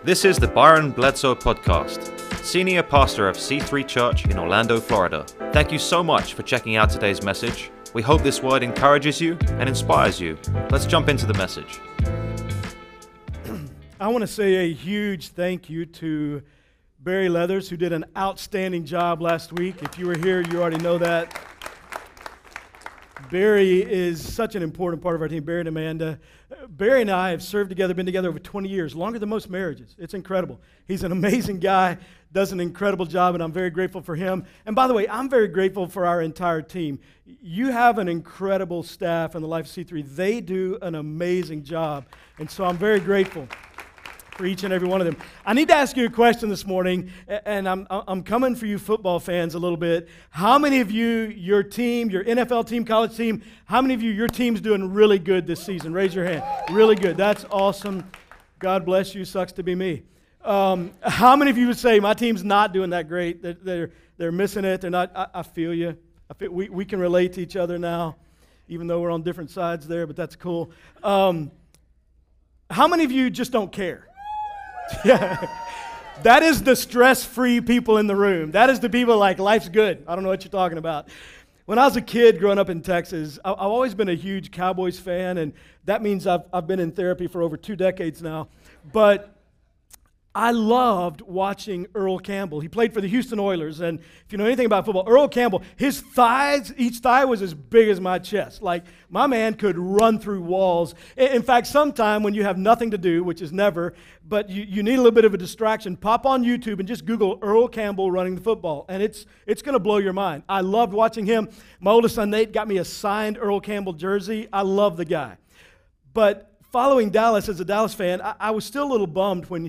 This is the Byron Bledsoe Podcast, Senior Pastor of C3 Church in Orlando, Florida. Thank you so much for checking out today's message. We hope this word encourages you and inspires you. Let's jump into the message. I want to say a huge thank you to Barry Leathers, who did an outstanding job last week. If you were here, you already know that. Barry is such an important part of our team, Barry and Amanda. Barry and I have served together, been together over 20 years, longer than most marriages. It's incredible. He's an amazing guy, does an incredible job, and I'm very grateful for him. And by the way, I'm very grateful for our entire team. You have an incredible staff in the Life of C3. They do an amazing job, and so I'm very grateful for each and every one of them. I need to ask you a question this morning, and I'm coming for you football fans a little bit. How many of you, your team, your NFL team, college team, how many of you, your team's doing really good this season? Raise your hand. Really good. That's awesome. God bless you. Sucks to be me. How many of you would say, my team's not doing that great? They're missing it. They're not. I feel you. We can relate to each other now, even though we're on different sides there, but that's cool. How many of you just don't care? Yeah, that is the stress-free people in the room. That is the people like, life's good. I don't know what you're talking about. When I was a kid growing up in Texas, I've always been a huge Cowboys fan, and that means I've been in therapy for over 2 decades now. But I loved watching Earl Campbell. He played for the Houston Oilers, and if you know anything about football, Earl Campbell, his thighs, each thigh was as big as my chest. Like, my man could run through walls. In fact, sometime when you have nothing to do, which is never, but you need a little bit of a distraction, pop on YouTube and just Google Earl Campbell running the football, and it's going to blow your mind. I loved watching him. My oldest son, Nate, got me a signed Earl Campbell jersey. I love the guy. But following Dallas as a Dallas fan, I was still a little bummed when the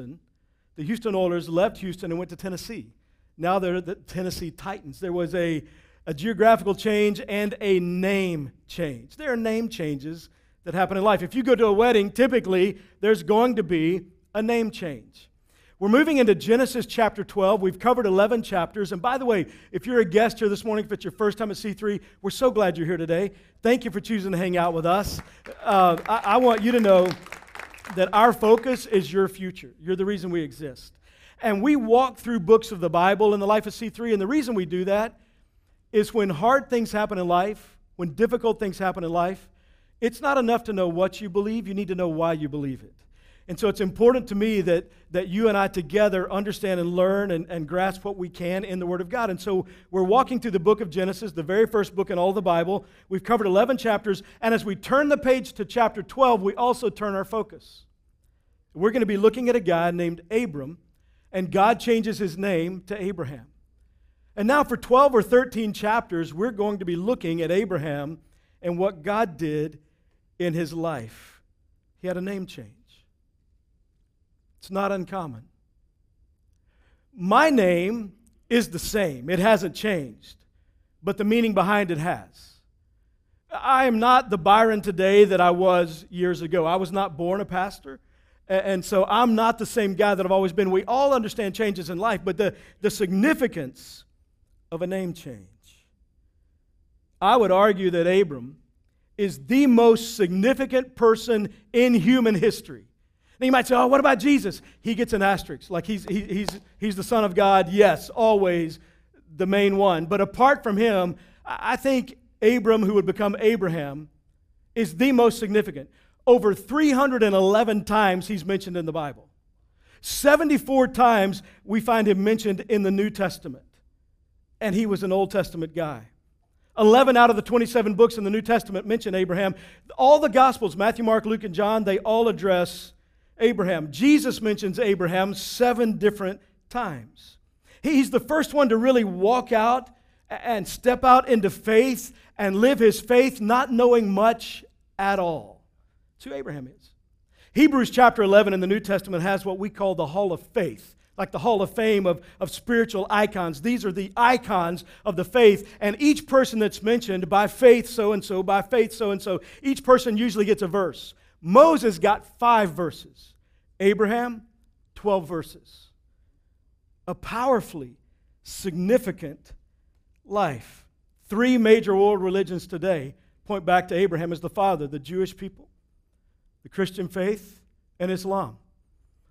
Houston Oilers left Houston and went to Tennessee. Now they're the Tennessee Titans. There was a geographical change and a name change. There are name changes that happen in life. If you go to a wedding, typically there's going to be a name change. We're moving into Genesis chapter 12. We've covered 11 chapters. And by the way, if you're a guest here this morning, if it's your first time at C3, we're so glad you're here today. Thank you for choosing to hang out with us. I want you to know that our focus is your future. You're the reason we exist. And we walk through books of the Bible in the Life of C3, and the reason we do that is when hard things happen in life, when difficult things happen in life, it's not enough to know what you believe, you need to know why you believe it. And so it's important to me that you and I together understand and learn and grasp what we can in the Word of God. And so we're walking through the book of Genesis, the very first book in all of the Bible. We've covered 11 chapters, and as we turn the page to chapter 12, we also turn our focus. We're going to be looking at a guy named Abram, and God changes his name to Abraham. And now for 12 or 13 chapters, we're going to be looking at Abraham and what God did in his life. He had a name change. It's not uncommon. My name is the same. It hasn't changed, but the meaning behind it has. I am not the Byron today that I was years ago. I was not born a pastor, and so I'm not the same guy that I've always been. We all understand changes in life, but the significance of a name change. I would argue that Abram is the most significant person in human history. Now you might say, oh, what about Jesus? He gets an asterisk. Like he's the Son of God. Yes, always the main one. But apart from him, I think Abram, who would become Abraham, is the most significant. Over 311 times he's mentioned in the Bible. 74 times we find him mentioned in the New Testament. And he was an Old Testament guy. 11 out of the 27 books in the New Testament mention Abraham. All the Gospels, Matthew, Mark, Luke, and John, they all address Abraham. Jesus mentions Abraham 7 different times. He's the first one to really walk out and step out into faith and live his faith not knowing much at all. That's who Abraham is. Hebrews chapter 11 in the New Testament has what we call the Hall of Faith, like the Hall of Fame of spiritual icons. These are the icons of the faith, and each person that's mentioned, by faith so-and-so, by faith so-and-so, each person usually gets a verse. Moses got 5 verses. Abraham, 12 verses. A powerfully significant life. 3 major world religions today point back to Abraham as the father, the Jewish people, the Christian faith, and Islam.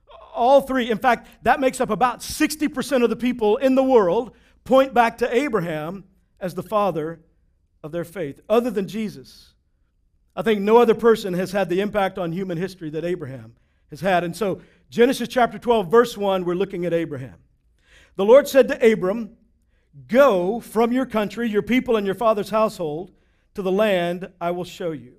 All three, in fact, that makes up about 60% of the people in the world, point back to Abraham as the father of their faith, other than Jesus. I think no other person has had the impact on human history that Abraham has had. And so, Genesis chapter 12, verse 1, we're looking at Abraham. The Lord said to Abram, "Go from your country, your people, and your father's household to the land I will show you."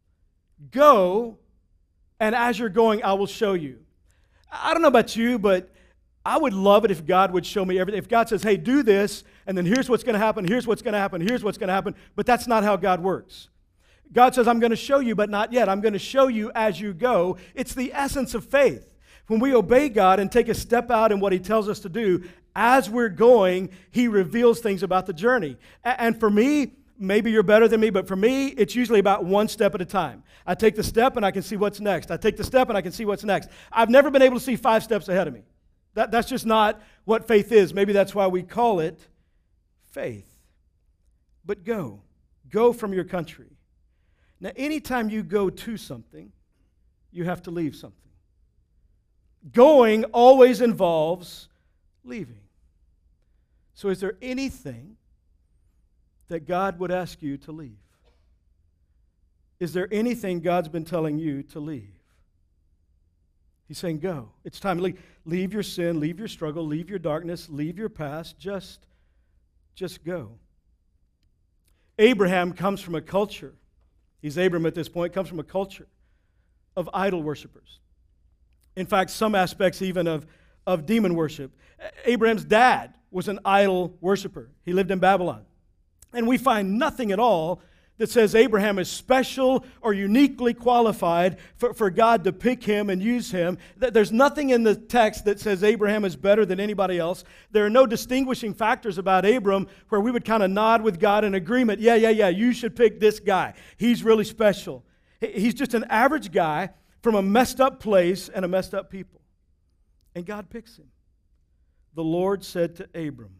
Go, and as you're going, I will show you. I don't know about you, but I would love it if God would show me everything. If God says, hey, do this, and then here's what's going to happen, here's what's going to happen, here's what's going to happen. But that's not how God works. God says, I'm going to show you, but not yet. I'm going to show you as you go. It's the essence of faith. When we obey God and take a step out in what He tells us to do, as we're going, He reveals things about the journey. And for me, maybe you're better than me, but for me, it's usually about one step at a time. I take the step and I can see what's next. I take the step and I can see what's next. I've never been able to see 5 steps ahead of me. That's just not what faith is. Maybe that's why we call it faith. But go. Go from your country. Now, anytime you go to something, you have to leave something. Going always involves leaving. So is there anything that God would ask you to leave? Is there anything God's been telling you to leave? He's saying, go. It's time to leave. Leave your sin, leave your struggle, leave your darkness, leave your past. Just go. Abraham comes from a culture. He's Abram at this point, comes from a culture of idol worshipers. In fact, some aspects even of demon worship. Abraham's dad was an idol worshiper. He lived in Babylon. And we find nothing at all that says Abraham is special or uniquely qualified for God to pick him and use him. There's nothing in the text that says Abraham is better than anybody else. There are no distinguishing factors about Abram where we would kind of nod with God in agreement. Yeah, you should pick this guy. He's really special. He's just an average guy from a messed up place and a messed up people. And God picks him. The Lord said to Abram.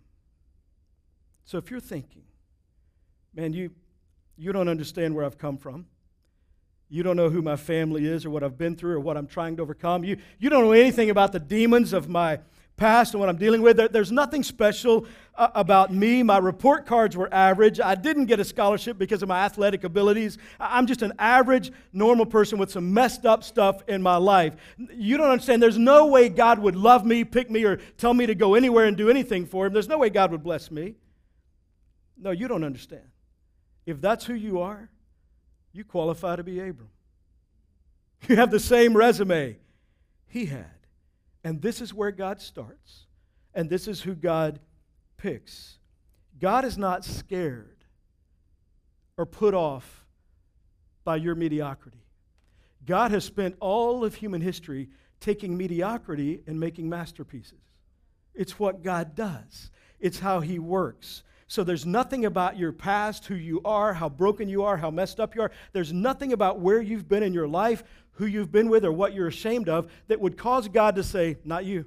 So if you're thinking, man, you don't understand where I've come from. You don't know who my family is or what I've been through or what I'm trying to overcome. You don't know anything about the demons of my past and what I'm dealing with. There's nothing special about me. My report cards were average. I didn't get a scholarship because of my athletic abilities. I'm just an average, normal person with some messed up stuff in my life. You don't understand. There's no way God would love me, pick me, or tell me to go anywhere and do anything for Him. There's no way God would bless me. No, you don't understand. If that's who you are, you qualify to be Abram. You have the same resume he had. And this is where God starts. And this is who God picks. God is not scared or put off by your mediocrity. God has spent all of human history taking mediocrity and making masterpieces. It's what God does. It's how He works. So there's nothing about your past, who you are, how broken you are, how messed up you are. There's nothing about where you've been in your life, who you've been with, or what you're ashamed of that would cause God to say, not you.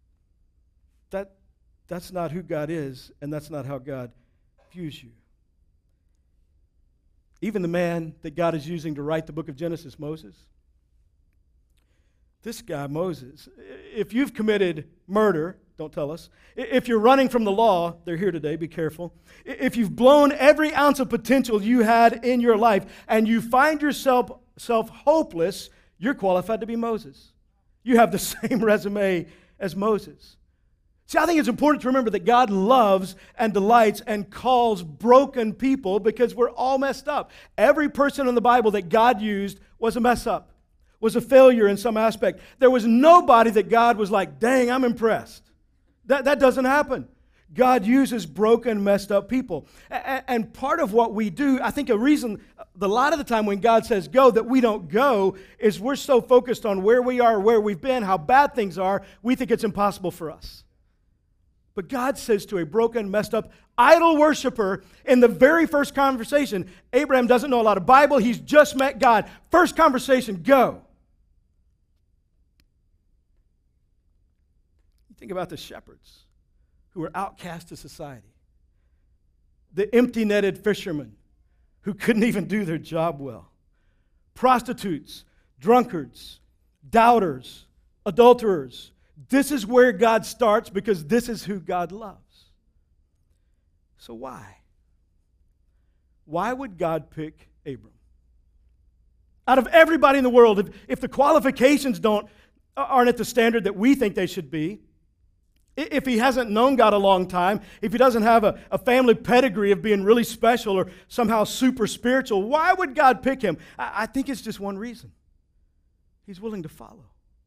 That's not who God is, and that's not how God views you. Even the man that God is using to write the book of Genesis, Moses. This guy, Moses, if you've committed murder, don't tell us. If you're running from the law, they're here today, be careful. If you've blown every ounce of potential you had in your life and you find yourself hopeless, you're qualified to be Moses. You have the same resume as Moses. See, I think it's important to remember that God loves and delights and calls broken people because we're all messed up. Every person in the Bible that God used was a mess up, was a failure in some aspect. There was nobody that God was like, dang, I'm impressed. That doesn't happen. God uses broken, messed up people. And part of what we do, I think a reason, a lot of the time when God says go, that we don't go, is we're so focused on where we are, where we've been, how bad things are, we think it's impossible for us. But God says to a broken, messed up, idol worshiper in the very first conversation, Abraham doesn't know a lot of Bible, he's just met God. First conversation, go. Think about the shepherds who were outcast to society. The empty-netted fishermen who couldn't even do their job well. Prostitutes, drunkards, doubters, adulterers, This is where God starts because this is who God loves. So why? Why would God pick Abram? Out of everybody in the world, if the qualifications aren't at the standard that we think they should be, if he hasn't known God a long time, if he doesn't have a family pedigree of being really special or somehow super spiritual, why would God pick him? I think it's just one reason. He's willing to follow.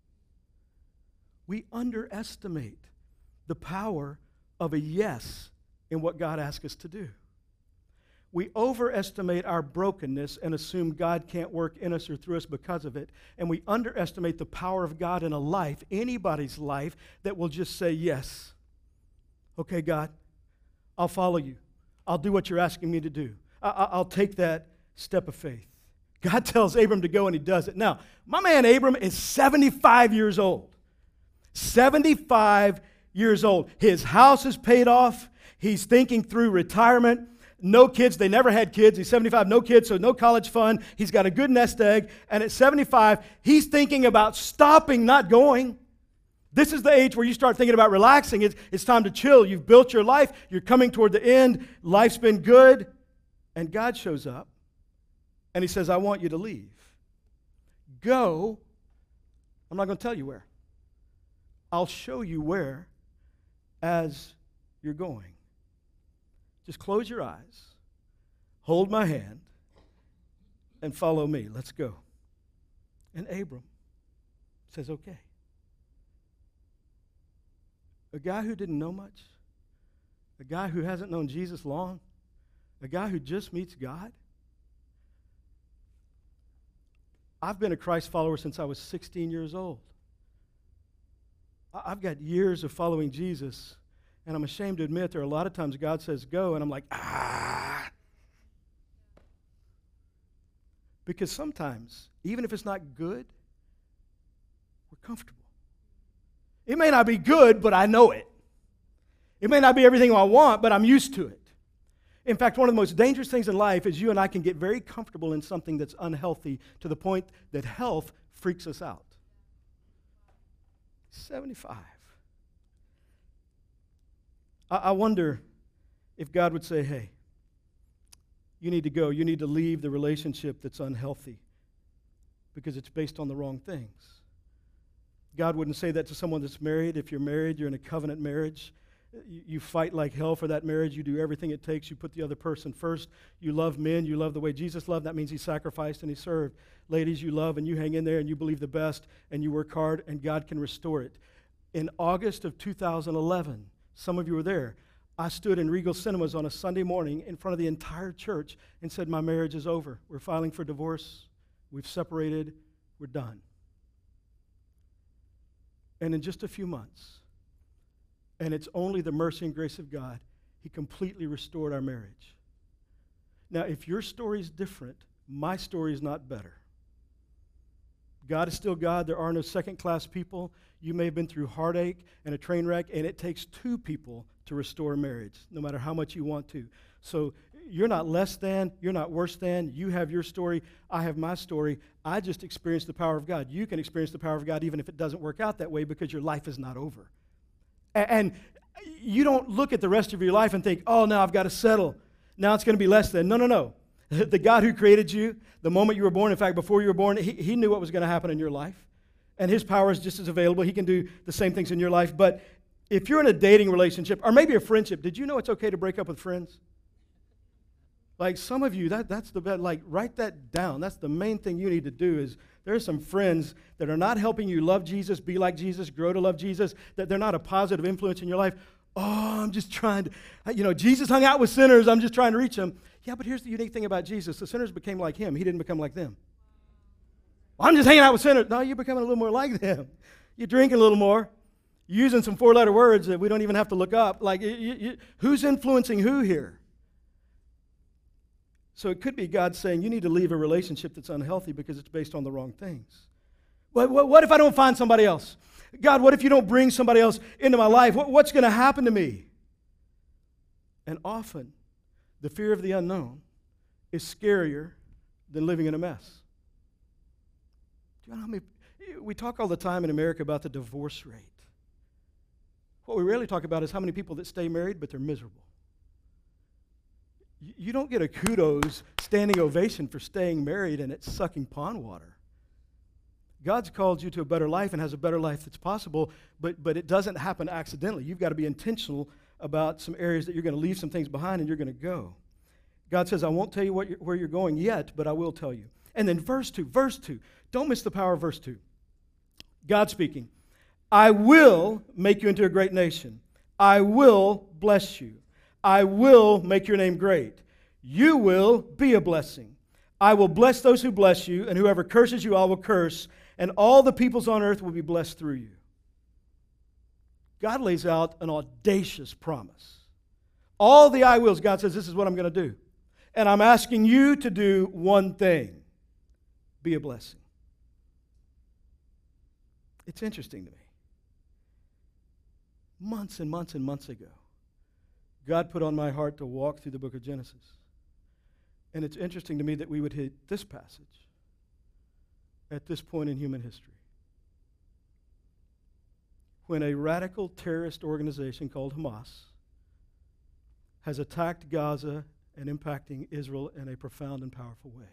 We underestimate the power of a yes in what God asks us to do. We overestimate our brokenness and assume God can't work in us or through us because of it. And we underestimate the power of God in a life, anybody's life, that will just say yes. Okay, God, I'll follow you. I'll do what you're asking me to do. I'll take that step of faith. God tells Abram to go, and he does it. Now, my man Abram is 75 years old. 75 years old. His house is paid off. He's thinking through retirement. No kids. They never had kids. He's 75, no kids, so no college fund. He's got a good nest egg. And at 75, he's thinking about stopping, not going. This is the age where you start thinking about relaxing. It's time to chill. You've built your life. You're coming toward the end. Life's been good. And God shows up, and he says, I want you to leave. Go. I'm not going to tell you where. I'll show you where as you're going. Just close your eyes, hold my hand, and follow me. Let's go. And Abram says, okay. A guy who didn't know much, a guy who hasn't known Jesus long, a guy who just meets God. I've been a Christ follower since I was 16 years old. I've got years of following Jesus. And I'm ashamed to admit there are a lot of times God says go, and I'm like, Because sometimes, even if it's not good, we're comfortable. It may not be good, but I know it. It may not be everything I want, but I'm used to it. In fact, one of the most dangerous things in life is you and I can get very comfortable in something that's unhealthy to the point that health freaks us out. 75. I wonder if God would say, hey, you need to go. You need to leave the relationship that's unhealthy because it's based on the wrong things. God wouldn't say that to someone that's married. If you're married, you're in a covenant marriage. You fight like hell for that marriage. You do everything it takes. You put the other person first. You love men. You love the way Jesus loved. That means he sacrificed and he served. Ladies, you love and you hang in there and you believe the best and you work hard and God can restore it. In August of 2011, some of you were there. I stood in Regal Cinemas on a Sunday morning in front of the entire church and said, my marriage is over. We're filing for divorce. We've separated. We're done. And in just a few months, and it's only the mercy and grace of God, he completely restored our marriage. Now, if your story is different, my story is not better. God is still God. There are no second-class people. You may have been through heartache and a train wreck, and it takes two people to restore a marriage, no matter how much you want to. So you're not less than, you're not worse than. You have your story, I have my story. I just experienced the power of God. You can experience the power of God even if it doesn't work out that way because your life is not over. And you don't look at the rest of your life and think, oh, now I've got to settle. Now it's going to be less than. No. The God who created you, the moment you were born, in fact, before you were born, he knew what was going to happen in your life. And his power is just as available. He can do the same things in your life. But if you're in a dating relationship, or maybe a friendship, did you know it's okay to break up with friends? Like some of you, that's the best. Like write that down. That's the main thing you need to do is there are some friends that are not helping you love Jesus, be like Jesus, grow to love Jesus, that they're not a positive influence in your life. Oh, I'm just trying to, Jesus hung out with sinners. I'm just trying to reach them. Yeah, but here's the unique thing about Jesus. The sinners became like him. He didn't become like them. Well, I'm just hanging out with sinners. No, you're becoming a little more like them. You're drinking a little more. You're using some four-letter words that we don't even have to look up. Like, who's influencing who here? So it could be God saying, you need to leave a relationship that's unhealthy because it's based on the wrong things. What if I don't find somebody else? God, what if you don't bring somebody else into my life? What's going to happen to me? And often, the fear of the unknown is scarier than living in a mess. Do you know how many? We talk all the time in America about the divorce rate. What we rarely talk about is how many people that stay married, but they're miserable. You don't get a kudos, standing ovation for staying married and it's sucking pond water. God's called you to a better life and has a better life that's possible, but it doesn't happen accidentally. You've got to be intentional about some areas that you're going to leave some things behind and you're going to go. God says, I won't tell you where you're going yet, but I will tell you. And then verse 2, don't miss the power of verse 2. God speaking, I will make you into a great nation. I will bless you. I will make your name great. You will be a blessing. I will bless those who bless you, and whoever curses you, I will curse, and all the peoples on earth will be blessed through you. God lays out an audacious promise. All the I wills, God says, this is what I'm going to do. And I'm asking you to do one thing. Be a blessing. It's interesting to me. Months and months and months ago, God put on my heart to walk through the book of Genesis. And it's interesting to me that we would hit this passage at this point in human history. When a radical terrorist organization called Hamas has attacked Gaza and impacting Israel in a profound and powerful way.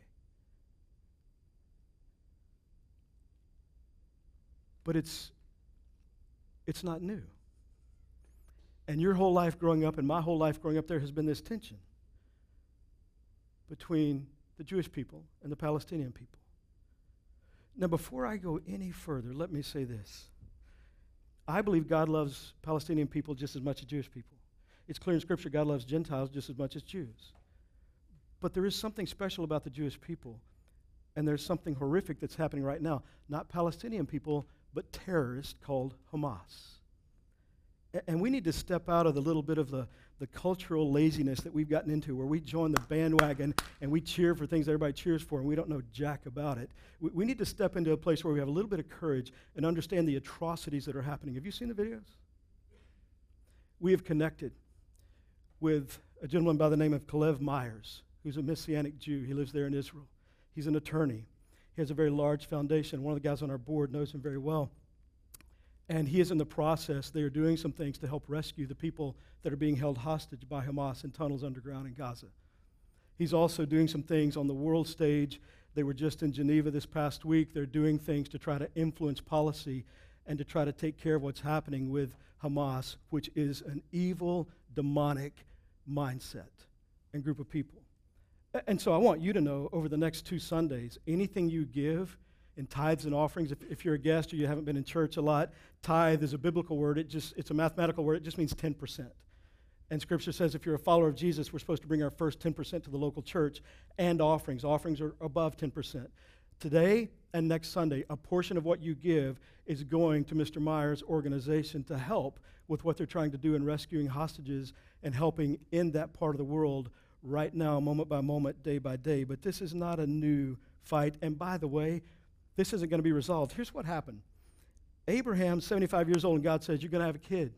But it's not new. And your whole life growing up and my whole life growing up, there has been this tension between the Jewish people and the Palestinian people. Now, before I go any further, let me say this. I believe God loves Palestinian people just as much as Jewish people. It's clear in Scripture God loves Gentiles just as much as Jews. But there is something special about the Jewish people, and there's something horrific that's happening right now. Not Palestinian people, but terrorists called Hamas. And we need to step out of the little bit of the cultural laziness that we've gotten into, where we join the bandwagon and we cheer for things everybody cheers for, and we don't know jack about it. We need to step into a place where we have a little bit of courage and understand the atrocities that are happening. Have you seen the videos? We have connected with a gentleman by the name of Kalev Myers, who's a Messianic Jew. He lives there in Israel. He's an attorney. He has a very large foundation. One of the guys on our board knows him very well. And he is in the process. They are doing some things to help rescue the people that are being held hostage by Hamas in tunnels underground in Gaza. He's also doing some things on the world stage. They were just in Geneva this past week. They're doing things to try to influence policy and to try to take care of what's happening with Hamas, which is an evil, demonic mindset and group of people. And so I want you to know, over the next 2 Sundays, anything you give in tithes and offerings, if you're a guest or you haven't been in church a lot, tithe is a biblical word. It's a mathematical word. It just means 10%. And Scripture says if you're a follower of Jesus, we're supposed to bring our first 10% to the local church, and offerings. Offerings are above 10%. Today and next Sunday, a portion of what you give is going to Mr. Myers' organization to help with what they're trying to do in rescuing hostages and helping in that part of the world right now, moment by moment, day by day. But this is not a new fight. And by the way, this isn't going to be resolved. Here's what happened. Abraham's 75 years old, and God says, you're going to have a kid.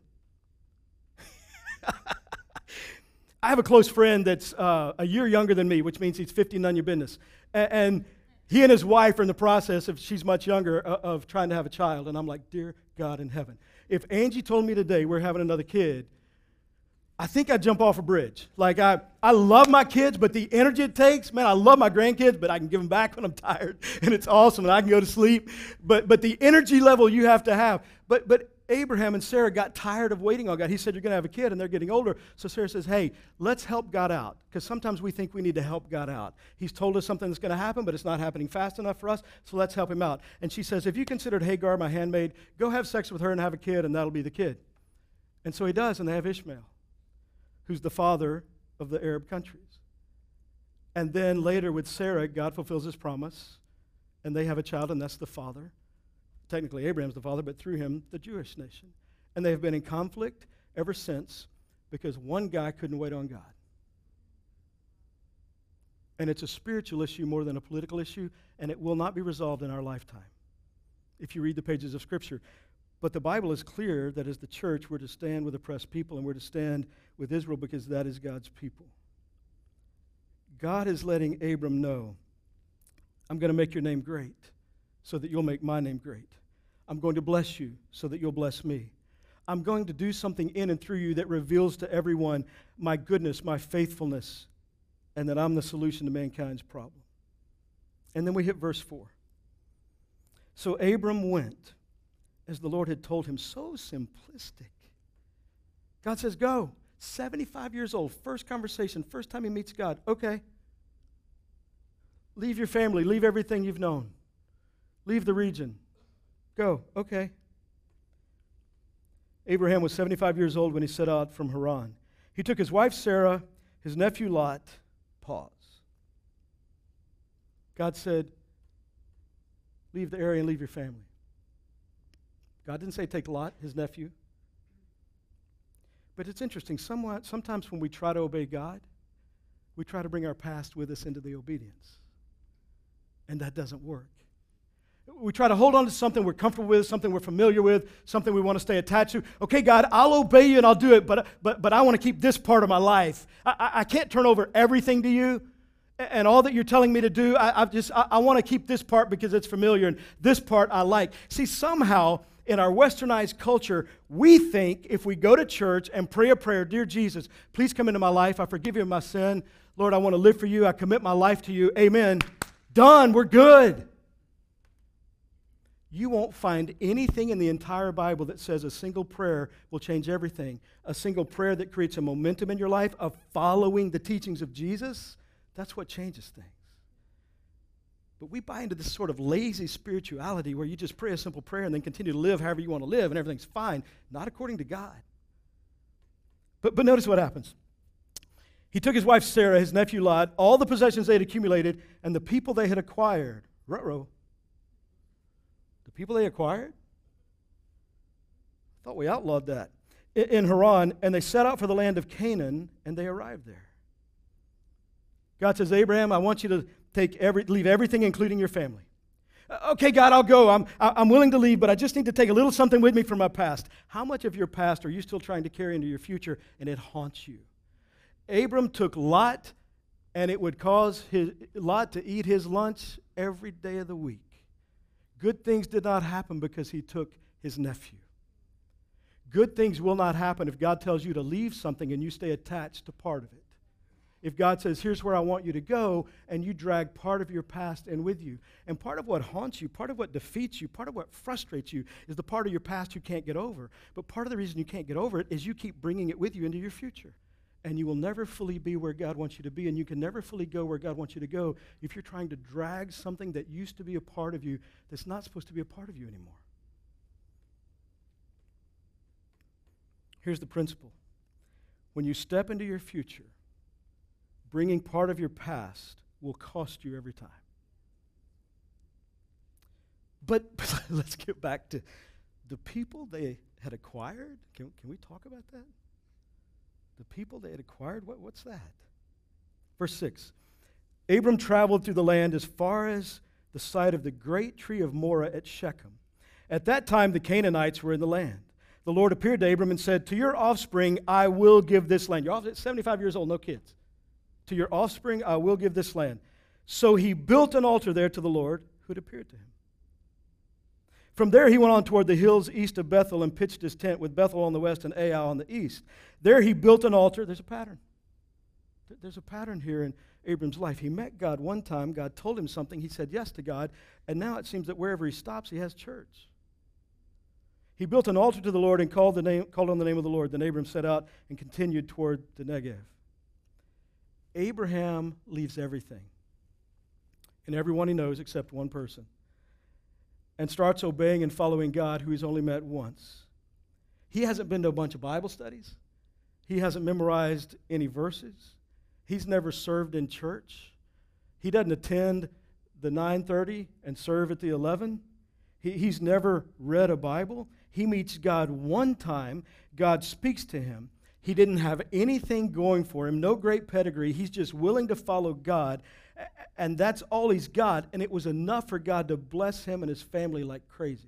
I have a close friend that's a year younger than me, which means he's 50, none of your business. And he and his wife are in the process of, she's much younger, of trying to have a child. And I'm like, dear God in heaven. If Angie told me today we're having another kid, I think I'd jump off a bridge. Like, I love my kids, but the energy it takes, man, I love my grandkids, but I can give them back when I'm tired, and it's awesome, and I can go to sleep. But the energy level you have to have. But Abraham and Sarah got tired of waiting on God. He said, you're going to have a kid, and they're getting older. So Sarah says, hey, let's help God out, because sometimes we think we need to help God out. He's told us something that's going to happen, but it's not happening fast enough for us, so let's help him out. And she says, if you considered Hagar my handmaid, go have sex with her and have a kid, and that'll be the kid. And so he does, and they have Ishmael, who's the father of the Arab countries. And then later with Sarah, God fulfills his promise, and they have a child, and that's the father. Technically, Abraham's the father, but through him, the Jewish nation. And they have been in conflict ever since because one guy couldn't wait on God. And it's a spiritual issue more than a political issue, and it will not be resolved in our lifetime if you read the pages of Scripture. But the Bible is clear that as the church, we're to stand with oppressed people, and we're to stand with Israel because that is God's people. God is letting Abram know, I'm going to make your name great so that you'll make my name great. I'm going to bless you so that you'll bless me. I'm going to do something in and through you that reveals to everyone my goodness, my faithfulness, and that I'm the solution to mankind's problem. And then we hit verse 4. So Abram went as the Lord had told him. So simplistic. God says, go. 75 years old, first conversation, first time he meets God. Okay. Leave your family, leave everything you've known. Leave the region. Go. Okay. Abraham was 75 years old when he set out from Haran. He took his wife Sarah, his nephew Lot. Pause. God said, leave the area and leave your family. God didn't say take Lot, his nephew. But it's interesting. Sometimes when we try to obey God, we try to bring our past with us into the obedience. And that doesn't work. We try to hold on to something we're comfortable with, something we're familiar with, something we want to stay attached to. Okay, God, I'll obey you and I'll do it, but I want to keep this part of my life. I can't turn over everything to you, and all that you're telling me to do, I want to keep this part because it's familiar, and this part I like. See, somehow in our westernized culture, we think if we go to church and pray a prayer, dear Jesus, please come into my life. I forgive you of my sin. Lord, I want to live for you. I commit my life to you. Amen. Done. We're good. You won't find anything in the entire Bible that says a single prayer will change everything. A single prayer that creates a momentum in your life of following the teachings of Jesus, that's what changes things. But we buy into this sort of lazy spirituality where you just pray a simple prayer and then continue to live however you want to live and everything's fine. Not according to God. But notice what happens. He took his wife Sarah, his nephew Lot, all the possessions they had accumulated, and the people they had acquired. Ruh-roh. The people they acquired? I thought we outlawed that. In Haran, and they set out for the land of Canaan, and they arrived there. God says, Abraham, I want you to leave everything, including your family. Okay, God, I'll go. I'm willing to leave, but I just need to take a little something with me from my past. How much of your past are you still trying to carry into your future, and it haunts you? Abram took Lot, and it would cause Lot to eat his lunch every day of the week. Good things did not happen because he took his nephew. Good things will not happen if God tells you to leave something and you stay attached to part of it. If God says, here's where I want you to go, and you drag part of your past in with you. And part of what haunts you, part of what defeats you, part of what frustrates you is the part of your past you can't get over. But part of the reason you can't get over it is you keep bringing it with you into your future. And you will never fully be where God wants you to be, and you can never fully go where God wants you to go if you're trying to drag something that used to be a part of you that's not supposed to be a part of you anymore. Here's the principle. When you step into your future, bringing part of your past will cost you every time. But let's get back to the people they had acquired. Can we talk about that? The people they had acquired, what's that? Verse 6. Abram traveled through the land as far as the site of the great tree of Moreh at Shechem. At that time, the Canaanites were in the land. The Lord appeared to Abram and said, to your offspring, I will give this land. You're 75 years old, no kids. To your offspring, I will give this land. So he built an altar there to the Lord who had appeared to him. From there he went on toward the hills east of Bethel and pitched his tent with Bethel on the west and Ai on the east. There he built an altar. There's a pattern. There's a pattern here in Abram's life. He met God one time. God told him something. He said yes to God. And now it seems that wherever he stops, he has church. He built an altar to the Lord and called on the name of the Lord. Then Abram set out and continued toward the Negev. Abraham leaves everything and everyone he knows except one person and starts obeying and following God who he's only met once. He hasn't been to a bunch of Bible studies. He hasn't memorized any verses. He's never served in church. He doesn't attend the 9:30 and serve at the 11. He's never read a Bible. He meets God one time. God speaks to him. He didn't have anything going for him, no great pedigree. He's just willing to follow God, and that's all he's got, and it was enough for God to bless him and his family like crazy.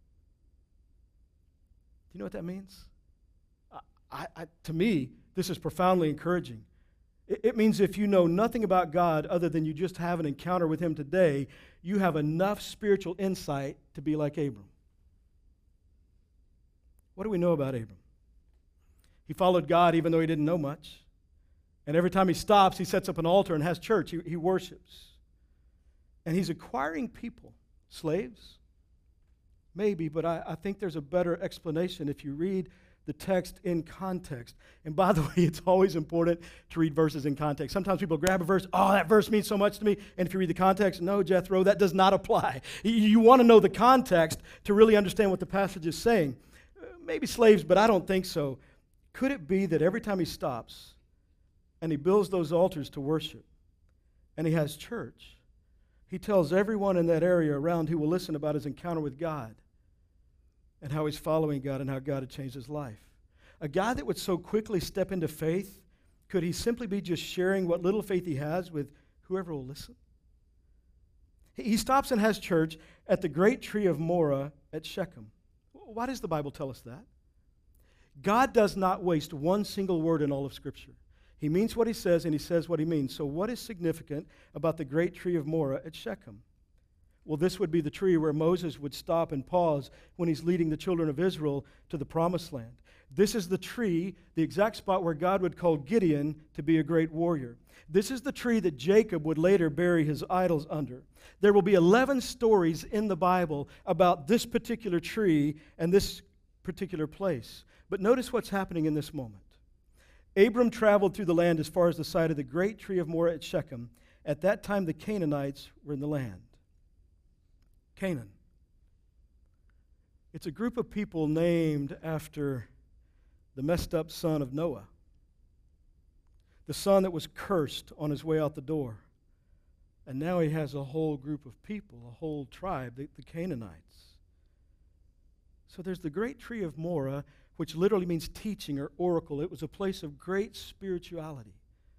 Do you know what that means? To me, this is profoundly encouraging. It means if you know nothing about God other than you just have an encounter with him today, you have enough spiritual insight to be like Abram. What do we know about Abram? He followed God even though he didn't know much. And every time he stops, he sets up an altar and has church. He worships. And he's acquiring people. Slaves? Maybe, but I think there's a better explanation if you read the text in context. And by the way, it's always important to read verses in context. Sometimes people grab a verse, oh, that verse means so much to me. And if you read the context, no, Jethro, that does not apply. You want to know the context to really understand what the passage is saying. Maybe slaves, but I don't think so. Could it be that every time he stops and he builds those altars to worship and he has church, he tells everyone in that area around who will listen about his encounter with God and how he's following God and how God had changed his life? A guy that would so quickly step into faith, could he simply be just sharing what little faith he has with whoever will listen? He stops and has church at the great tree of Moreh at Shechem. Why does the Bible tell us that? God does not waste one single word in all of Scripture. He means what he says, and he says what he means. So what is significant about the great tree of Moreh at Shechem? Well, this would be the tree where Moses would stop and pause when he's leading the children of Israel to the promised land. This is the tree, the exact spot where God would call Gideon to be a great warrior. This is the tree that Jacob would later bury his idols under. There will be 11 stories in the Bible about this particular tree and this particular place. But notice what's happening in this moment. Abram traveled through the land as far as the site of the great tree of Moreh at Shechem. At that time, the Canaanites were in the land. Canaan. It's a group of people named after the messed up son of Noah, the son that was cursed on his way out the door. And now he has a whole group of people, a whole tribe, the Canaanites. So there's the great tree of Moreh, which literally means teaching or oracle. It was a place of great spirituality.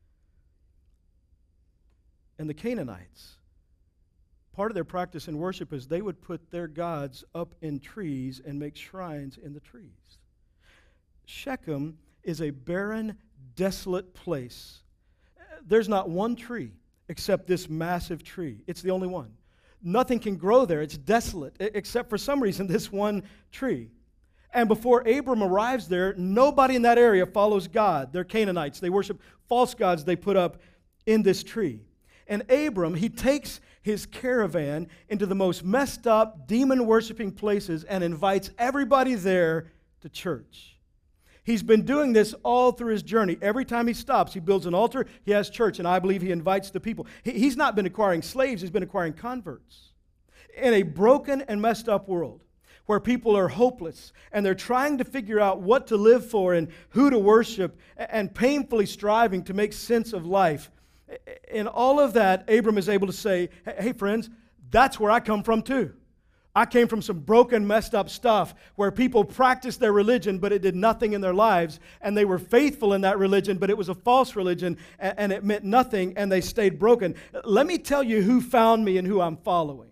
And the Canaanites, part of their practice in worship is they would put their gods up in trees and make shrines in the trees. Shechem is a barren, desolate place. There's not one tree except this massive tree. It's the only one. Nothing can grow there. It's desolate, except for some reason this one tree. And before Abram arrives there, nobody in that area follows God. They're Canaanites. They worship false gods they put up in this tree. And Abram, he takes his caravan into the most messed up, demon-worshiping places and invites everybody there to church. He's been doing this all through his journey. Every time he stops, he builds an altar, he has church, and I believe he invites the people. He's not been acquiring slaves, he's been acquiring converts. In a broken and messed up world where people are hopeless and they're trying to figure out what to live for and who to worship and painfully striving to make sense of life, in all of that, Abram is able to say, hey friends, that's where I come from too. I came from some broken, messed up stuff where people practiced their religion, but it did nothing in their lives. And they were faithful in that religion, but it was a false religion, and it meant nothing, and they stayed broken. Let me tell you who found me and who I'm following.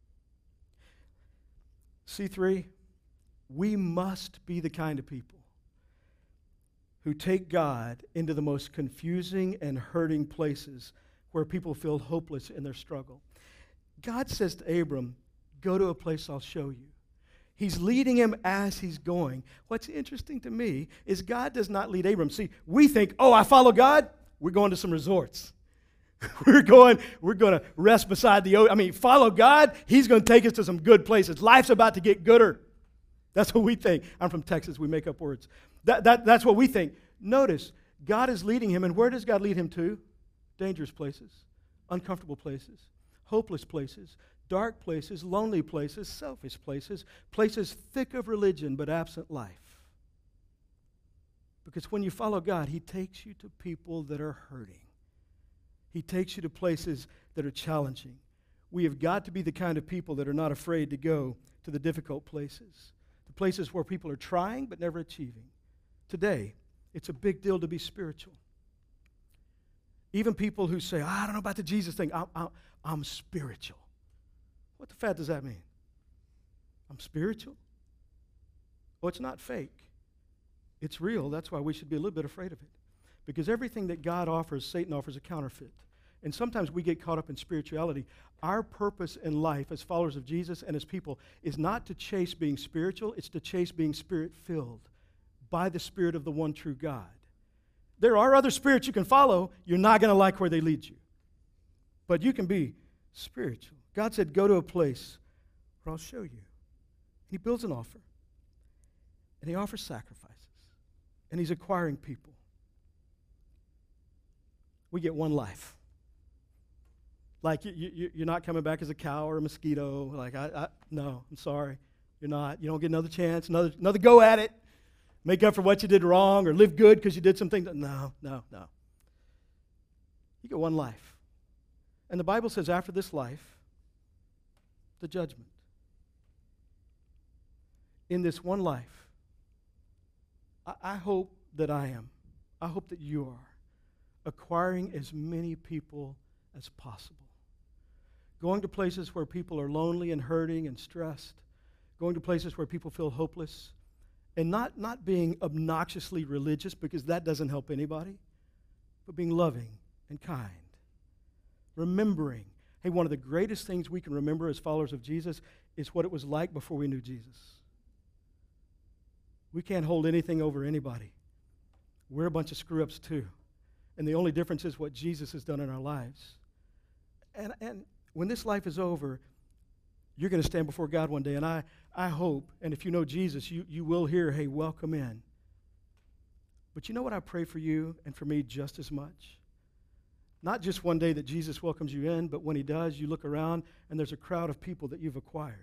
C3, we must be the kind of people who take God into the most confusing and hurting places where people feel hopeless in their struggle. God says to Abram, go to a place I'll show you. He's leading him as he's going. What's interesting to me is God does not lead Abram. See, we think, oh, I follow God, we're going to some resorts. we're going to rest beside the ocean. I mean, follow God, he's going to take us to some good places. Life's about to get gooder. That's what we think. I'm from Texas, we make up words. That's what we think. Notice, God is leading him, and where does God lead him to? Dangerous places, uncomfortable places, hopeless places, dark places, lonely places, selfish places, places thick of religion but absent life. Because when you follow God, he takes you to people that are hurting. He takes you to places that are challenging. We have got to be the kind of people that are not afraid to go to the difficult places, the places where people are trying but never achieving. Today, it's a big deal to be spiritual. Even people who say, I don't know about the Jesus thing, I'm spiritual. What the fat does that mean? I'm spiritual? Well, it's not fake. It's real. That's why we should be a little bit afraid of it. Because everything that God offers, Satan offers a counterfeit. And sometimes we get caught up in spirituality. Our purpose in life as followers of Jesus and as people is not to chase being spiritual, it's to chase being Spirit-filled by the Spirit of the one true God. There are other spirits you can follow. You're not going to like where they lead you. But you can be spiritual. God said, go to a place where I'll show you. And he builds an offer. And he offers sacrifices. And he's acquiring people. We get one life. Like, you're not coming back as a cow or a mosquito. Like, no, I'm sorry. You're not. You don't get another chance, another go at it. Make up for what you did wrong or live good because you did something. No. You get one life. And the Bible says after this life, the judgment. In this one life, I hope that I hope that you are acquiring as many people as possible. Going to places where people are lonely and hurting and stressed. Going to places where people feel hopeless. And not being obnoxiously religious, because that doesn't help anybody, but being loving and kind. Remembering. Hey, one of the greatest things we can remember as followers of Jesus is what it was like before we knew Jesus. We can't hold anything over anybody. We're a bunch of screw-ups too. And the only difference is what Jesus has done in our lives. And when this life is over, you're going to stand before God one day, and I hope, and if you know Jesus, you will hear, hey, welcome in. But you know what I pray for you and for me just as much? Not just one day that Jesus welcomes you in, but when he does, you look around, and there's a crowd of people that you've acquired.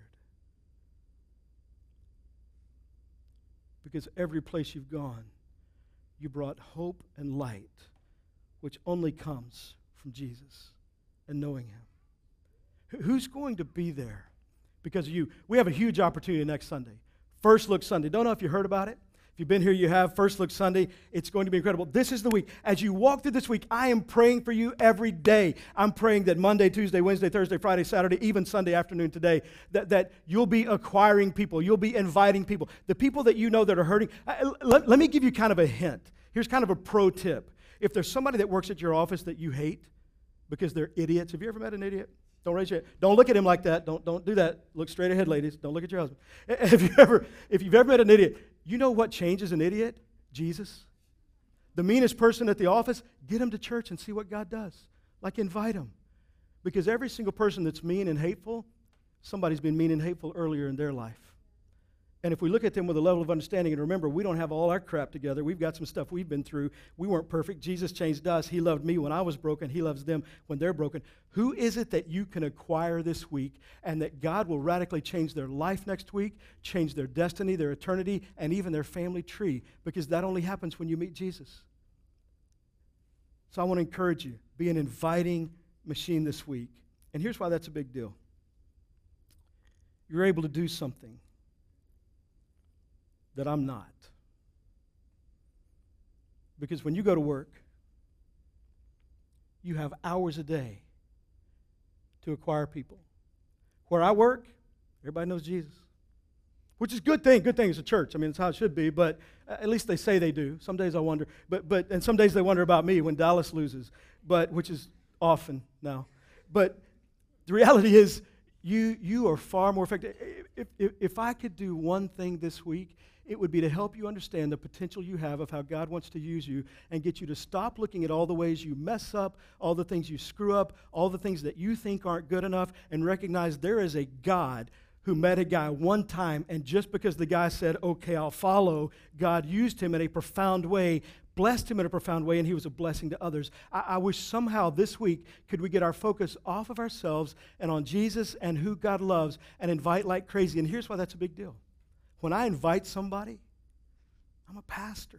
Because every place you've gone, you brought hope and light, which only comes from Jesus and knowing him. Who's going to be there because of you? We have a huge opportunity next Sunday. First Look Sunday. Don't know if you heard about it. If you've been here, you have. First Look Sunday. It's going to be incredible. This is the week. As you walk through this week, I am praying for you every day. I'm praying that Monday, Tuesday, Wednesday, Thursday, Friday, Saturday, even Sunday afternoon today, that you'll be acquiring people. You'll be inviting people. The people that you know that are hurting. Let me give you kind of a hint. Here's kind of a pro tip. If there's somebody that works at your office that you hate because they're idiots. Have you ever met an idiot? Don't raise your hand. Don't look at him like that. Don't do that. Look straight ahead, ladies. Don't look at your husband. If you've ever met an idiot, you know what changes an idiot? Jesus. The meanest person at the office, get him to church and see what God does. Like, invite him. Because every single person that's mean and hateful, somebody's been mean and hateful earlier in their life. And if we look at them with a level of understanding, and remember, we don't have all our crap together. We've got some stuff we've been through. We weren't perfect. Jesus changed us. He loved me when I was broken. He loves them when they're broken. Who is it that you can acquire this week and that God will radically change their life next week, change their destiny, their eternity, and even their family tree? Because that only happens when you meet Jesus. So I want to encourage you, be an inviting machine this week. And here's why that's a big deal. You're able to do something that I'm not. Because when you go to work, you have hours a day to acquire people. Where I work, everybody knows Jesus. Which is a good thing. Good thing it's a church. I mean, it's how it should be, but at least they say they do. Some days I wonder. And some days they wonder about me when Dallas loses, which is often now. But the reality is, you are far more effective. If I could do one thing this week, it would be to help you understand the potential you have of how God wants to use you and get you to stop looking at all the ways you mess up, all the things you screw up, all the things that you think aren't good enough, and recognize there is a God who met a guy one time, and just because the guy said, okay, I'll follow, God used him in a profound way, blessed him in a profound way, and he was a blessing to others. I wish somehow this week could we get our focus off of ourselves and on Jesus and who God loves and invite like crazy. And here's why that's a big deal. When I invite somebody, I'm a pastor.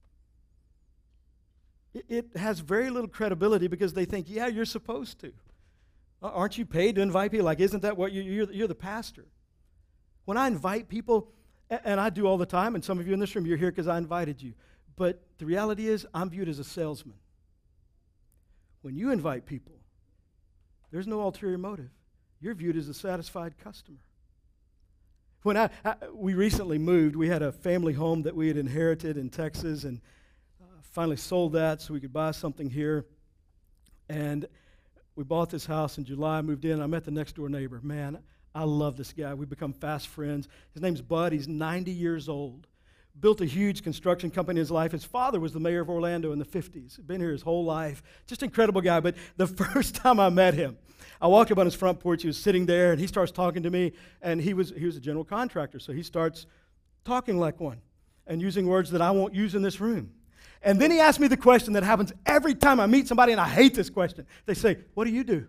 It has very little credibility because they think, yeah, you're supposed to. Aren't you paid to invite people? Like, isn't that what you're the pastor? When I invite people, and I do all the time, and some of you in this room, you're here because I invited you. But the reality is, I'm viewed as a salesman. When you invite people, there's no ulterior motive. You're viewed as a satisfied customer. When we recently moved, we had a family home that we had inherited in Texas, and finally sold that so we could buy something here. And We bought this house in July, moved in. I met the next door neighbor. Man, I love this guy. We've become fast friends. His name's Bud. He's 90 years old. Built a huge construction company in his life. His father was the mayor of Orlando in the 50s. Been here his whole life. Just an incredible guy. But the first time I met him, I walked up on his front porch. He was sitting there, and he starts talking to me. And he was a general contractor, so he starts talking like one and using words that I won't use in this room. And then he asked me the question that happens every time I meet somebody, and I hate this question. They say, "What do you do?"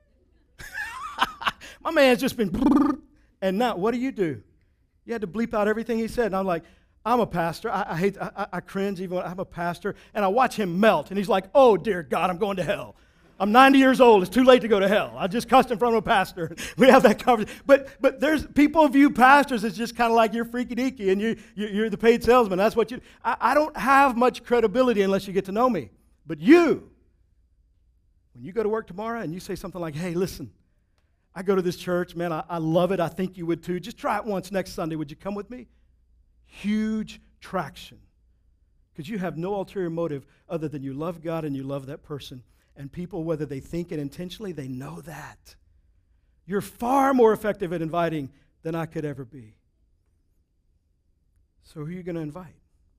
My man's just been, and now, what do you do? You had to bleep out everything he said. And I'm like, I'm a pastor. I cringe even when I'm a pastor. And I watch him melt, and he's like, "Oh, dear God, I'm going to hell. I'm 90 years old. It's too late to go to hell. I just cussed in front of a pastor." We have that conversation. But there's people view pastors as just kind of like you're freaky deaky and you're the paid salesman. That's what you. I don't have much credibility unless you get to know me. But you, when you go to work tomorrow and you say something like, "Hey, listen, I go to this church, man. I love it. I think you would too. Just try it once next Sunday. Would you come with me?" Huge traction. Because you have no ulterior motive other than you love God and you love that person. And people, whether they think it intentionally, they know that. You're far more effective at inviting than I could ever be. So who are you going to invite?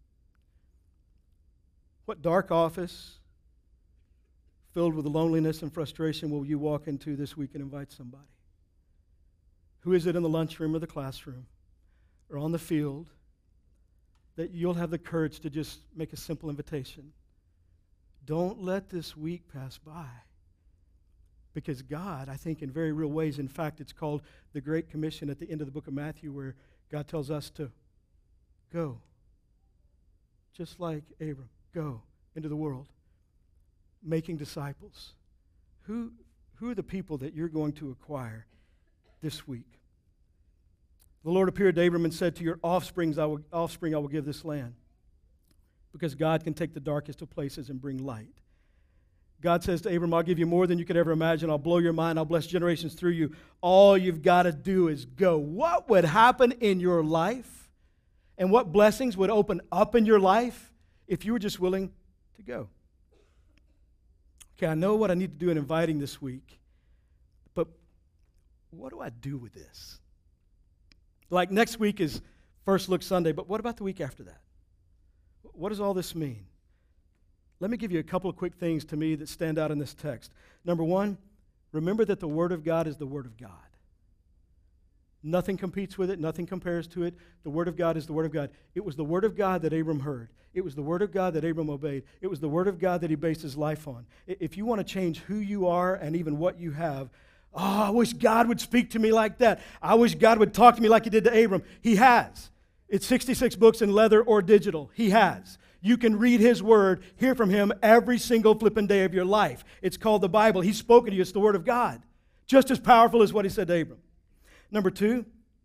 What dark office filled with loneliness and frustration will you walk into this week and invite somebody? Who is it in the lunchroom or the classroom or on the field that you'll have the courage to just make a simple invitation? Don't let this week pass by. Because God, I think in very real ways, in fact, it's called the Great Commission at the end of the book of Matthew, where God tells us to go. Just like Abram, go into the world, making disciples. Who are the people that you're going to acquire this week? The Lord appeared to Abram and said, "To your offspring I will give this land." Because God can take the darkest of places and bring light. God says to Abram, "I'll give you more than you could ever imagine. I'll blow your mind. I'll bless generations through you. All you've got to do is go." What would happen in your life and what blessings would open up in your life if you were just willing to go? Okay, I know what I need to do in inviting this week, but what do I do with this? Like next week is First Look Sunday, but what about the week after that? What does all this mean? Let me give you a couple of quick things to me that stand out in this text. Number one, remember that the Word of God is the Word of God. Nothing competes with it. Nothing compares to it. The Word of God is the Word of God. It was the Word of God that Abram heard. It was the Word of God that Abram obeyed. It was the Word of God that he based his life on. If you want to change who you are and even what you have, oh, I wish God would speak to me like that. I wish God would talk to me like he did to Abram. He has. It's 66 books in leather or digital. He has. You can read his word, hear from him every single flipping day of your life. It's called the Bible. He's spoken to you. It's the Word of God. Just as powerful as what he said to Abram. Number two,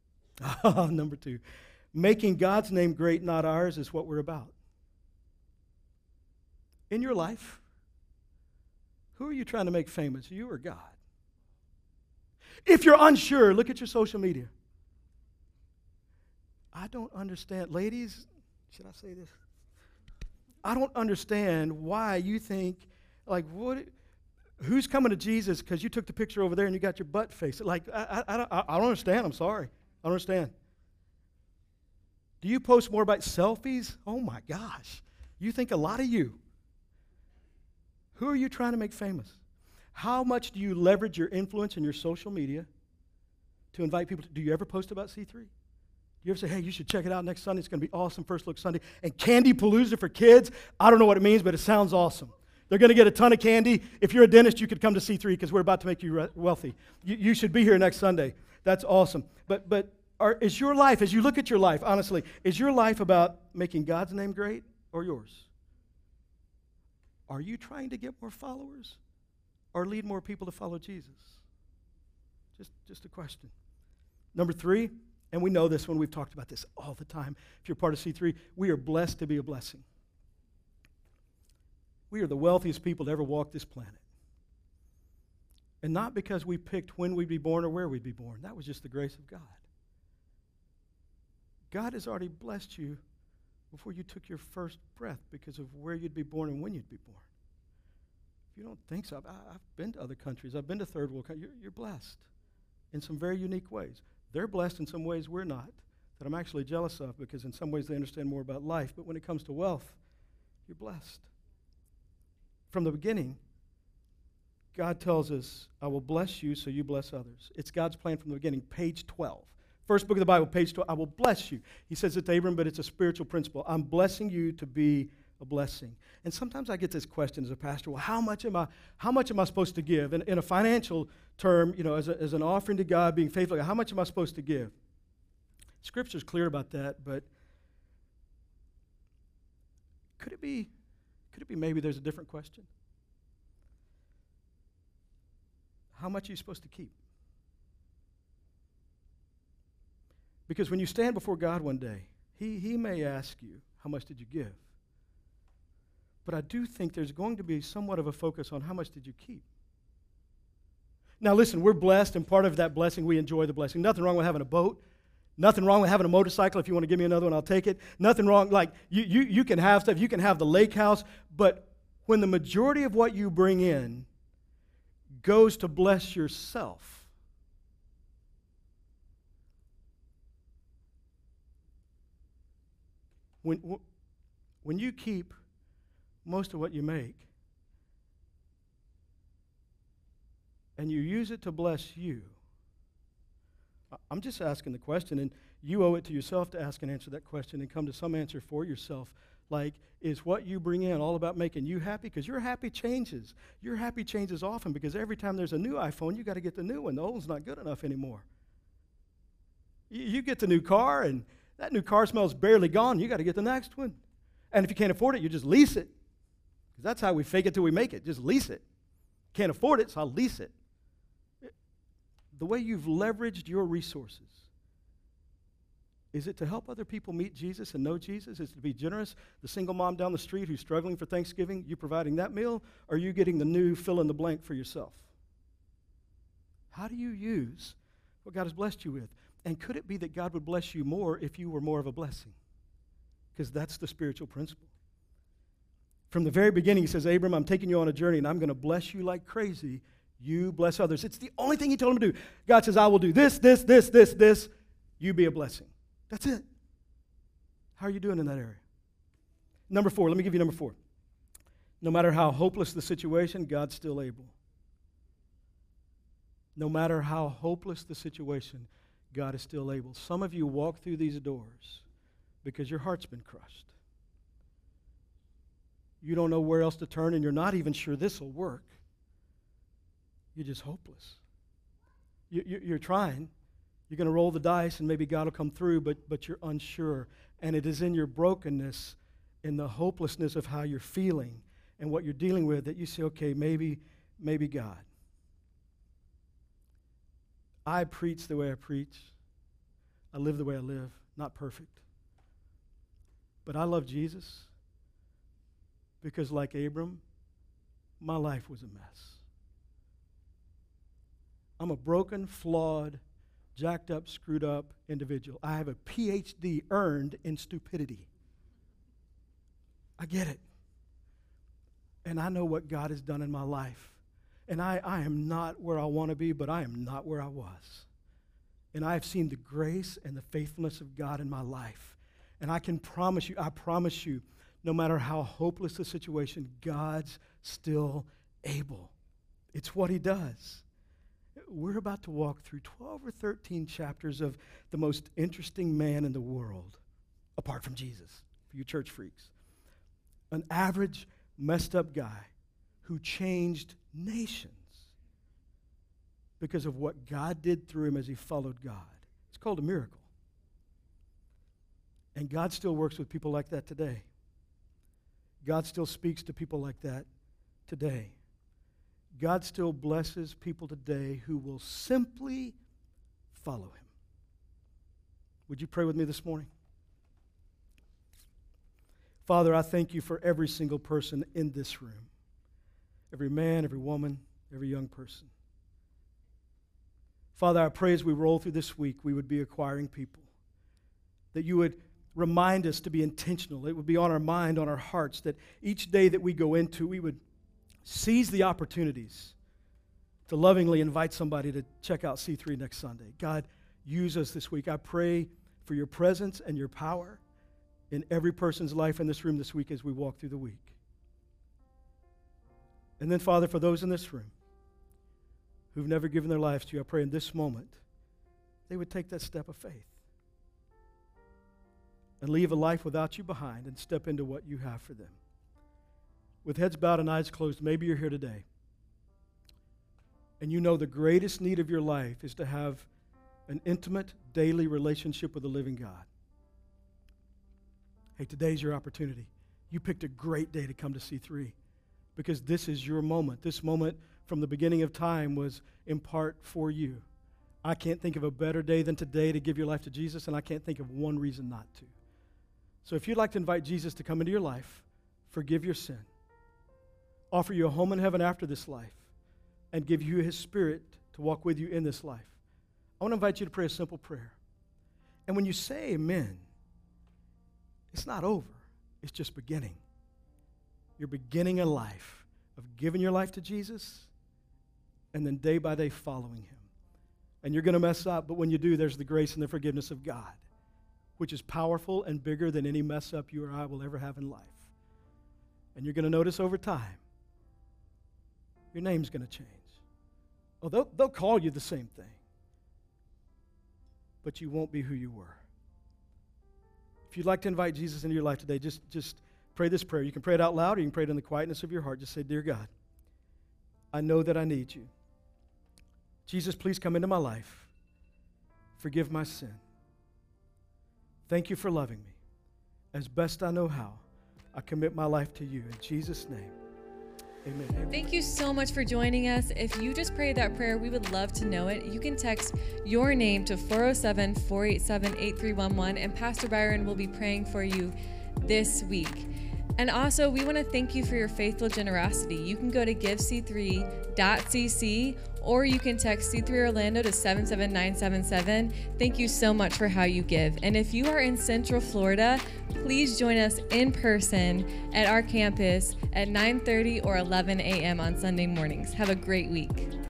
making God's name great, not ours, is what we're about. In your life, who are you trying to make famous, you or God? If you're unsure, look at your social media. I don't understand. Ladies, should I say this? I don't understand why you think, like, who's coming to Jesus because you took the picture over there and you got your butt faced. Like, I don't understand. I'm sorry. I don't understand. Do you post more about selfies? Oh, my gosh. You think a lot of you. Who are you trying to make famous? How much do you leverage your influence in your social media to invite people to? Do you ever post about C3? You ever say, "Hey, you should check it out next Sunday. It's going to be awesome, First Look Sunday." And Candy Palooza for kids, I don't know what it means, but it sounds awesome. They're going to get a ton of candy. If you're a dentist, you could come to C3 because we're about to make you wealthy. You should be here next Sunday. That's awesome. But is your life, as you look at your life, honestly, is your life about making God's name great or yours? Are you trying to get more followers or lead more people to follow Jesus? Just a question. Number three, and we know this when we've talked about this all the time. If you're part of C3, we are blessed to be a blessing. We are the wealthiest people to ever walk this planet. And not because we picked when we'd be born or where we'd be born. That was just the grace of God. God has already blessed you before you took your first breath because of where you'd be born and when you'd be born. If you don't think so, I've been to other countries. I've been to third world countries. You're blessed in some very unique ways. They're blessed in some ways we're not, that I'm actually jealous of, because in some ways they understand more about life. But when it comes to wealth, you're blessed. From the beginning, God tells us, I will bless you so you bless others. It's God's plan from the beginning. Page 12. First book of the Bible, page 12. I will bless you. He says it to Abram, but it's a spiritual principle. I'm blessing you to be a blessing. And sometimes I get this question as a pastor, well, how much am I supposed to give? In a financial term, as an offering to God, being faithful, how much am I supposed to give? Scripture's clear about that, but could it be maybe there's a different question? How much are you supposed to keep? Because when you stand before God one day, He may ask you, how much did you give? But I do think there's going to be somewhat of a focus on how much did you keep. Now listen, we're blessed, and part of that blessing, we enjoy the blessing. Nothing wrong with having a boat. Nothing wrong with having a motorcycle. If you want to give me another one, I'll take it. Nothing wrong, like you can have stuff. You can have the lake house. But when the majority of what you bring in goes to bless yourself, when you keep most of what you make and you use it to bless you, I'm just asking the question, and you owe it to yourself to ask and answer that question and come to some answer for yourself. Like, is what you bring in all about making you happy? Because your happy changes. Your happy changes often, because every time there's a new iPhone, you got to get the new one. The old one's not good enough anymore. You get the new car, and that new car smell's barely gone. You got to get the next one. And if you can't afford it, you just lease it. Because that's how we fake it till we make it. Just lease it. Can't afford it, so I'll lease it. The way you've leveraged your resources, is it to help other people meet Jesus and know Jesus? Is it to be generous? The single mom down the street who's struggling for Thanksgiving, you providing that meal? Or are you getting the new fill in the blank for yourself? How do you use what God has blessed you with? And could it be that God would bless you more if you were more of a blessing? Because that's the spiritual principle. From the very beginning, He says, Abram, I'm taking you on a journey, and I'm going to bless you like crazy. You bless others. It's the only thing He told him to do. God says, I will do this. You be a blessing. That's it. How are you doing in that area? Number 4, let me give you number 4. No matter how hopeless the situation, God's still able. No matter how hopeless the situation, God is still able. Some of you walk through these doors because your heart's been crushed. You don't know where else to turn, and you're not even sure this will work. You're just hopeless. You're trying. You're going to roll the dice, and maybe God will come through, but you're unsure. And it is in your brokenness, in the hopelessness of how you're feeling and what you're dealing with, that you say, okay, maybe God. I preach the way I preach. I live the way I live. Not perfect. But I love Jesus because, like Abram, my life was a mess. I'm a broken, flawed, jacked up, screwed up individual. I have a PhD earned in stupidity. I get it. And I know what God has done in my life. And I am not where I want to be, but I am not where I was. And I have seen the grace and the faithfulness of God in my life. And I promise you, no matter how hopeless the situation, God's still able. It's what He does. We're about to walk through 12 or 13 chapters of the most interesting man in the world, apart from Jesus, for you church freaks. An average, messed up guy who changed nations because of what God did through him as he followed God. It's called a miracle. And God still works with people like that today. God still speaks to people like that today. God still blesses people today who will simply follow Him. Would you pray with me this morning? Father, I thank You for every single person in this room. Every man, every woman, every young person. Father, I pray as we roll through this week, we would be acquiring people. That You would remind us to be intentional. It would be on our mind, on our hearts, that each day that we go into, we would Seize the opportunities to lovingly invite somebody to check out C3 next Sunday. God, use us this week. I pray for your presence and your power in every person's life in this room this week as we walk through the week. And then, Father, for those in this room who've never given their lives to you, I pray in this moment they would take that step of faith and leave a life without you behind and step into what you have for them. With heads bowed and eyes closed, maybe you're here today and you know the greatest need of your life is to have an intimate, daily relationship with the living God. Hey, today's your opportunity. You picked a great day to come to C3 because this is your moment. This moment from the beginning of time was in part for you. I can't think of a better day than today to give your life to Jesus, and I can't think of one reason not to. So if you'd like to invite Jesus to come into your life, forgive your sin, offer you a home in heaven after this life, and give you his Spirit to walk with you in this life, I want to invite you to pray a simple prayer. And when you say amen, it's not over. It's just beginning. You're beginning a life of giving your life to Jesus and then day by day following him. And you're going to mess up, but when you do, there's the grace and the forgiveness of God, which is powerful and bigger than any mess up you or I will ever have in life. And you're going to notice over time, your name's going to change. Oh, they'll call you the same thing, but you won't be who you were. If you'd like to invite Jesus into your life today, just pray this prayer. You can pray it out loud or you can pray it in the quietness of your heart. Just say, Dear God, I know that I need you. Jesus, please come into my life. Forgive my sin. Thank you for loving me. As best I know how, I commit my life to you. In Jesus' name, amen. Amen. Thank you so much for joining us. If you just prayed that prayer, we would love to know it. You can text your name to 407-487-8311, and Pastor Byron will be praying for you this week. And also, we want to thank you for your faithful generosity. You can go to givec3.cc or you can text C3 Orlando to 77977. Thank you so much for how you give. And if you are in Central Florida, please join us in person at our campus at 9:30 or 11 a.m. on Sunday mornings. Have a great week.